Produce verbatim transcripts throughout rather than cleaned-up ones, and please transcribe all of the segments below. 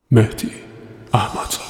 مهدی احمدزاده.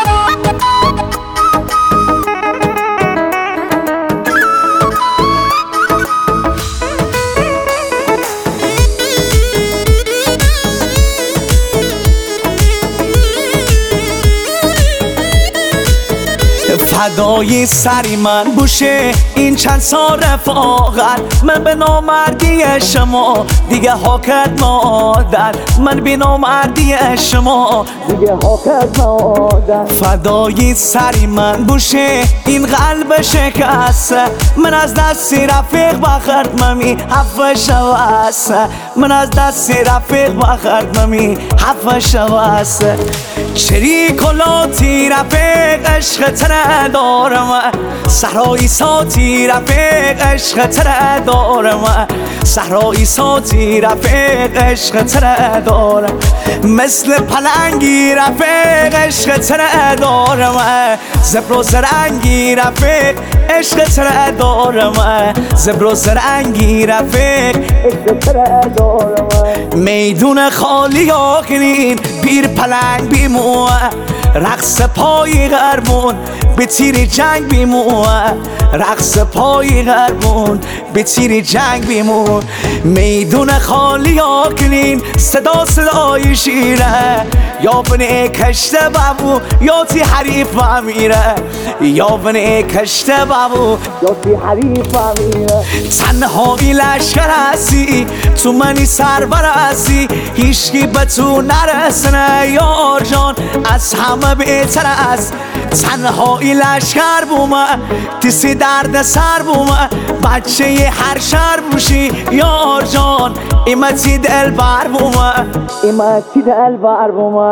فدای سری من بوشه این چند سال رفاقت، من به نامردی شما دیگه حاکت مادر، من به نامردی شما دیگه حاکت مادر. فدای سری من بوشه این قلب شکسته، من از دستی رفیق بخرد ممی حفظ شوسته، من از دستی رفیق بخرد ممی حفظ شوسته. چری کلاتی رفیق عشق تره دارم، صحرایی ساتی رفیق عشق تره دارم، صحرایی ساتی رفیق عشق تره دارم. مثل پلنگی رفیق عشق تره دارم، زبر و زرنگی رفیق عشق تره دارم، زبر و زرنگی رفیق عشق تره دارم. میدون خالی آخرین پیر پلنگ بیمو، رقص پای غربون به تیر جنگ بیمو، رقص پای غربون به تیر جنگ بیمو. میدون خالی آکنین صدا صدای شیره، یا بنه کشته بابو یا تی حریف بمیره، یا بنه کشته بابو یا تی حریف بمیره. تنهایی لشکر هستی تو منی سربر هستی، هیچکی به تو نرسنه یار جان از همه بهتر است. تنهایی لشکر بومه تیسی درد سر بومه، بچه ی هر شهر بوشی یار جان ایمتی دل بر بومه، ایمتی دل بر بومه.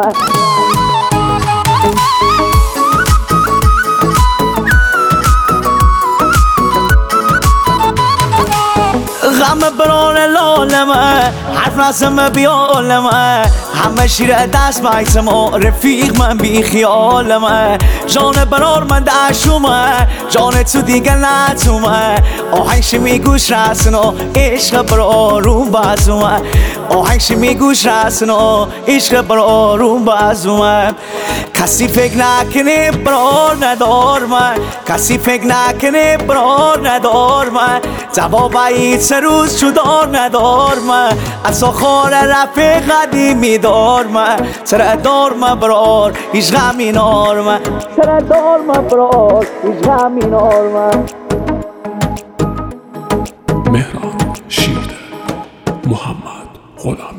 غم بران لالمه حرف نزمه بیالمه، همه شیر دست بایزمه رفیق من بی خیالمه. جان برار من دشومه جان تو دیگه نتومه، آهنگش میگوش رسن و عشق برارون بازومه، آهنگش میگوش رسن و عشق برارون بازومه. کسی فکر نکنه برار ندار من، کسی فکر نکنه برار ندار من، جواب این سه روز جدا ندار من، از آخار رفیق قدیمی دار من. سر دار من برار هیچ غمی نار من، سر دار من برار هیچ غمی نار من. مهران شیرده محمد غلامی.